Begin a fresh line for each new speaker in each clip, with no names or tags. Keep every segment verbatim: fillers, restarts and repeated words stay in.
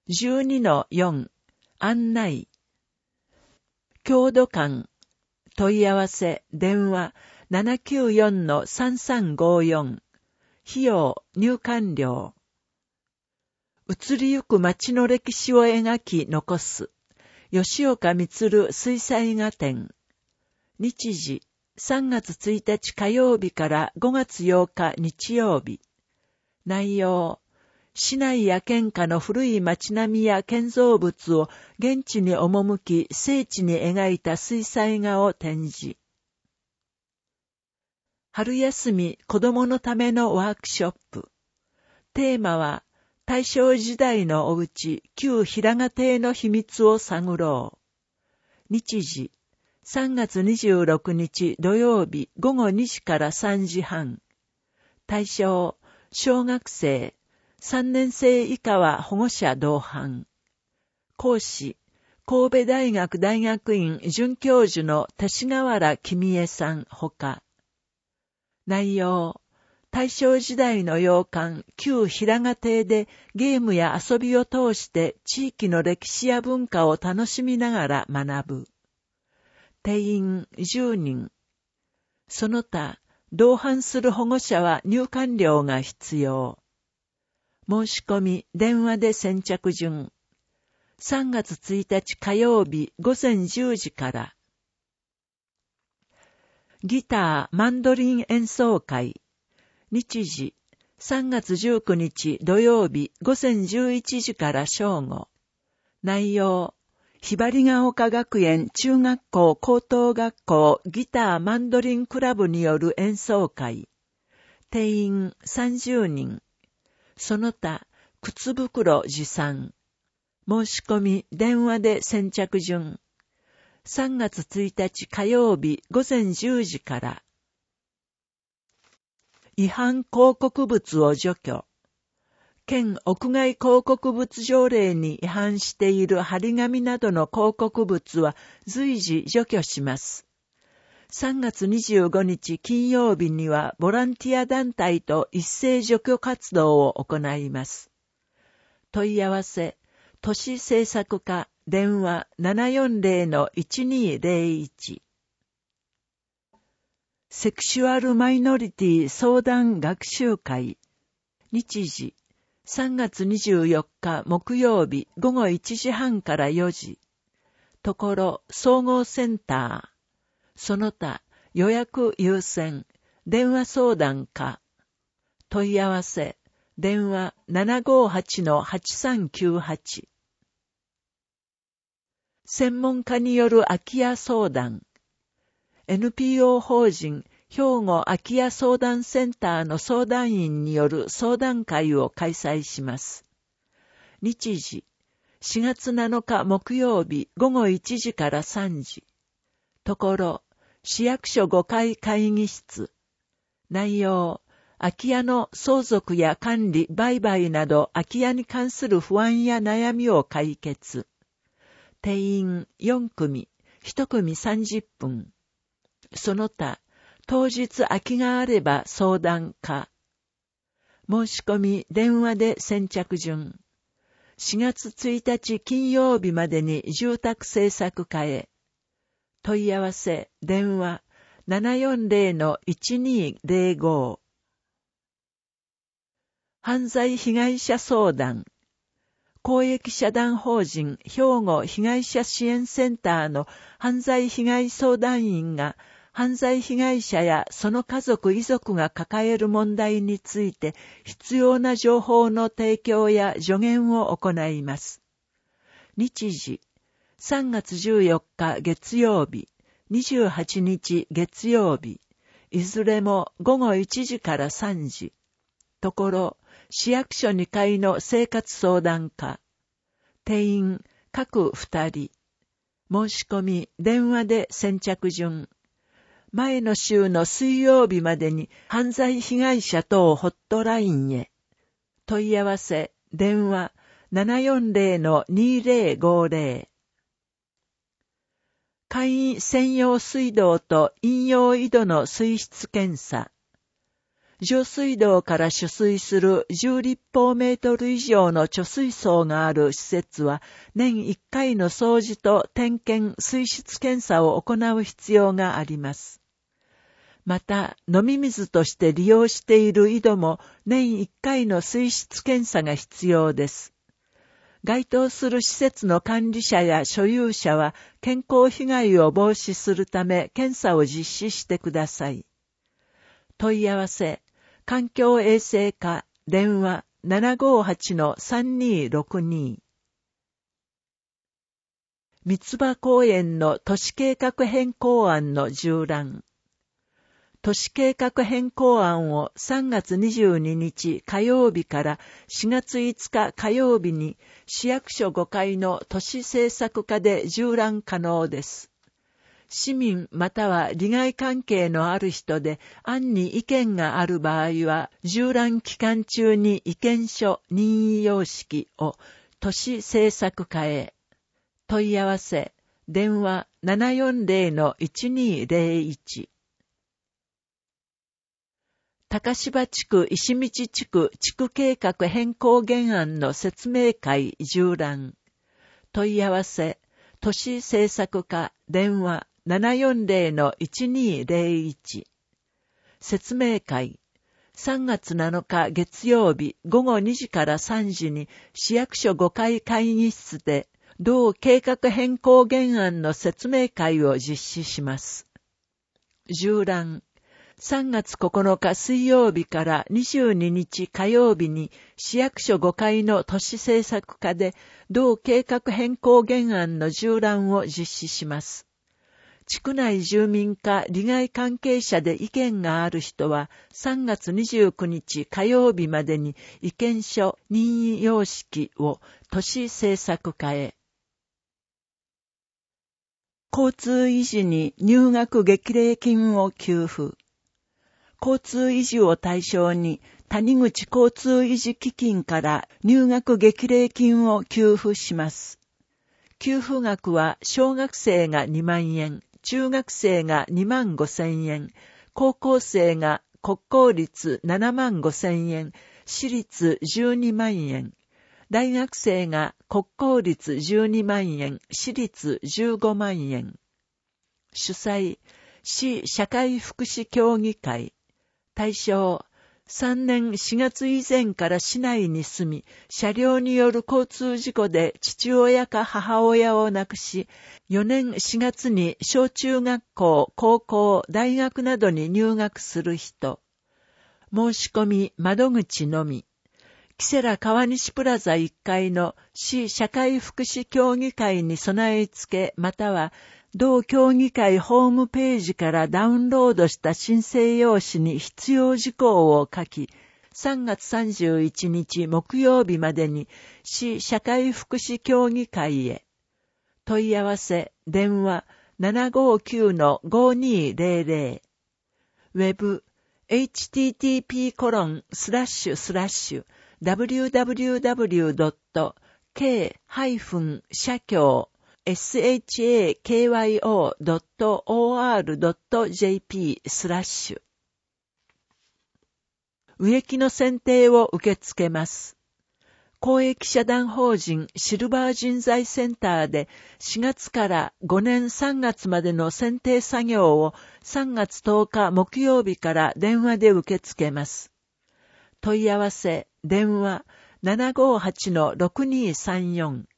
じゅうにのよん 案内。郷土館。問い合わせ、電話 ななきゅうよんのさんさんごよん。費用、入館料。移りゆく町の歴史を描き残す。吉岡充水彩画展。日時、さんがつついたち火曜日からごがつようか日曜日。内容、市内や県下の古い町並みや建造物を現地に赴き精緻に描いた水彩画を展示。春休み子供のためのワークショップ。テーマは、大正時代のお家、旧平賀邸の秘密を探ろう。日時、さんがつにじゅうろくにち土曜日ごごにじからさんじはん。対象、小学生、さんねんせい以下は保護者同伴。講師、神戸大学大学院准教授の勅使河原公江さんほか。内容、大正時代の洋館、旧平賀邸でゲームや遊びを通して地域の歴史や文化を楽しみながら学ぶ。定員じゅうにん。その他、同伴する保護者は入館料が必要。申し込み、電話で先着順。さんがつついたち火曜日ごぜんじゅうじから。ギター、マンドリン演奏会。日時、さんがつじゅうくにち土曜日ごぜんじゅういちじから正午。内容、ひばりが丘学園中学校高等学校ギターマンドリンクラブによる演奏会。定員さんじゅうにん。その他、靴袋持参。申し込み、電話で先着順。さんがつついたち火曜日ごぜんじゅうじから。違反広告物を除去。県屋外広告物条例に違反している張り紙などの広告物は随時除去します。さんがつにじゅうごにち金曜日にはボランティア団体と一斉除去活動を行います。問い合わせ、都市政策課電話 ななよんぜろのいちにーぜろいち。セクシュアルマイノリティ相談学習会。日時、さんがつにじゅうよっか木曜日ごごいちじはんからよじ。ところ、総合センター。その他、予約優先、電話相談課。問い合わせ、電話 ななごはちのはちさんきゅうはち。専門家による空き家相談。エヌピーオー 法人兵庫空き家相談センターの相談員による相談会を開催します。日時、しがつなのか木曜日ごごいちじからさんじ。ところ、市役所ごかい会議室。内容、空き家の相続や管理、売買など空き家に関する不安や悩みを解決。定員よんくみ、いちくみさんじゅっぷん。その他、当日空きがあれば相談可。申し込み電話で先着順。しがつついたち金曜日までに住宅政策課へ。問い合わせ電話 ななよんぜろのいちにーぜろご。犯罪被害者相談。公益社団法人兵庫被害者支援センターの犯罪被害相談員が犯罪被害者やその家族遺族が抱える問題について必要な情報の提供や助言を行います。日時、さんがつじゅうよっか月曜日、にじゅうはちにち月曜日、いずれもごごいちじからさんじ。ところ、市役所にかいの生活相談課。定員各ふたり。申し込み電話で先着順。前の週の水曜日までに犯罪被害者等ホットラインへ。問い合わせ電話 ななよんぜろのにぜろごぜろ。簡易専用水道と飲用井戸の水質検査。 上水道から取水するじゅう立方メートル以上の貯水槽がある施設は、年いっかいの掃除と点検、水質検査を行う必要があります。また、飲み水として利用している井戸も年いっかいの水質検査が必要です。該当する施設の管理者や所有者は健康被害を防止するため検査を実施してください。問い合わせ、環境衛生課、電話 ななごはちのさんにーろくに。三つ葉公園の都市計画変更案の縦覧。都市計画変更案をさんがつにじゅうににち火曜日からしがついつか火曜日に市役所ごかいの都市政策課で縦覧可能です。市民または利害関係のある人で案に意見がある場合は、縦覧期間中に意見書任意様式を都市政策課へ。問い合わせ、電話 ななよんぜろのいちにーぜろいち。高芝地区石道地区地区計画変更原案の説明会縦覧。問い合わせ、都市政策課電話 ななよんぜろのいちにーぜろいち。説明会。さんがつなのか月曜日ごごにじからさんじに市役所ごかい会議室で同計画変更原案の説明会を実施します。縦覧。さんがつここのか水曜日からにじゅうににち火曜日に市役所ごかいの都市政策課で同計画変更原案の縦覧を実施します。地区内住民か利害関係者で意見がある人はさんがつにじゅうくにち火曜日までに意見書任意様式を都市政策課へ。交通維持に入学激励金を給付。交通維持を対象に谷口交通維持基金から入学激励金を給付します。給付額は小学生がにまんえん、中学生がにまんごせんえん、高校生が国公立ななまんごせんえん、私立じゅうにまんえん、大学生が国公立じゅうにまんえん、私立じゅうごまんえん。主催、市社会福祉協議会。対象、さんねんしがつ以前から市内に住み、車両による交通事故で父親か母親を亡くし、よねんしがつに小中学校、高校、大学などに入学する人。申し込み窓口のみ。キセラ川西プラザいっかいの市社会福祉協議会に備え付け、または同協議会ホームページからダウンロードした申請用紙に必要事項を書き、さんがつさんじゅういちにち木曜日までに市社会福祉協議会へ。問い合わせ、電話 ななごきゅうのごにーぜろぜろ。ウェブ、エイチティーティーピーコロンスラッシュスラッシュダブリューダブリューダブリュードットケー社協シャkyO ドット オーアール ドット ジェーピー スラッシュ。植木の選定を受け付けます。公益社団法人シルバー人材センターでしがつからごねんさんがつまでの選定作業をさんがつとおか木曜日から電話で受け付けます。問い合わせ、電話 ななごはちのろくにーさんよん。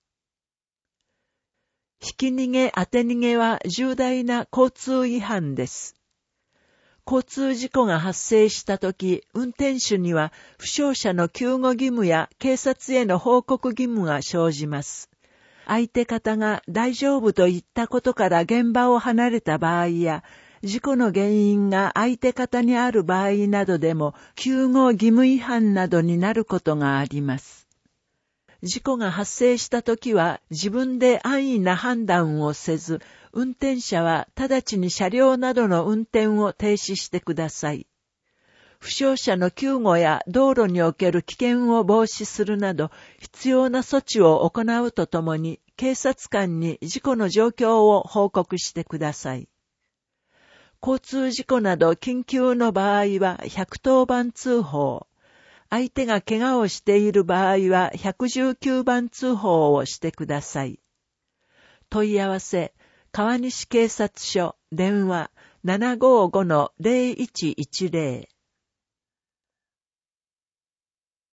ひき逃げ当て逃げは重大な交通違反です。交通事故が発生したとき、運転手には負傷者の救護義務や警察への報告義務が生じます。相手方が大丈夫と言ったことから現場を離れた場合や、事故の原因が相手方にある場合などでも、救護義務違反などになることがあります。事故が発生したときは自分で安易な判断をせず、運転者は直ちに車両などの運転を停止してください。負傷者の救護や道路における危険を防止するなど、必要な措置を行うとともに、警察官に事故の状況を報告してください。 交通事故など緊急の場合はひゃくとおばん通報、相手が怪我をしている場合はひゃくじゅうきゅうばん通報をしてください。問い合わせ、川西警察署、電話 ななごーご のゼロいちいちゼロ